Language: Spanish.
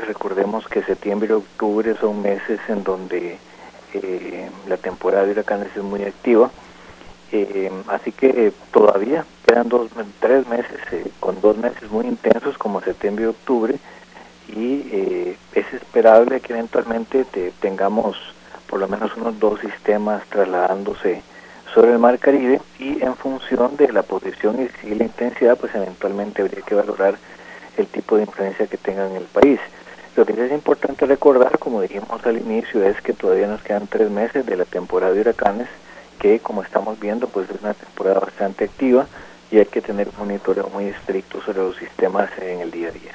recordemos que septiembre y octubre son meses en donde la temporada de huracanes es muy activa, así que todavía quedan 3 meses, con 2 meses muy intensos como septiembre y octubre, y es esperable que eventualmente tengamos por lo menos unos 2 sistemas trasladándose sobre el Mar Caribe, y en función de la posición y la intensidad, pues eventualmente habría que valorar el tipo de influencia que tengan en el país. Lo que es importante recordar, como dijimos al inicio, es que todavía nos quedan 3 meses de la temporada de huracanes, que como estamos viendo, pues es una temporada bastante activa y hay que tener un monitoreo muy estricto sobre los sistemas en el día a día.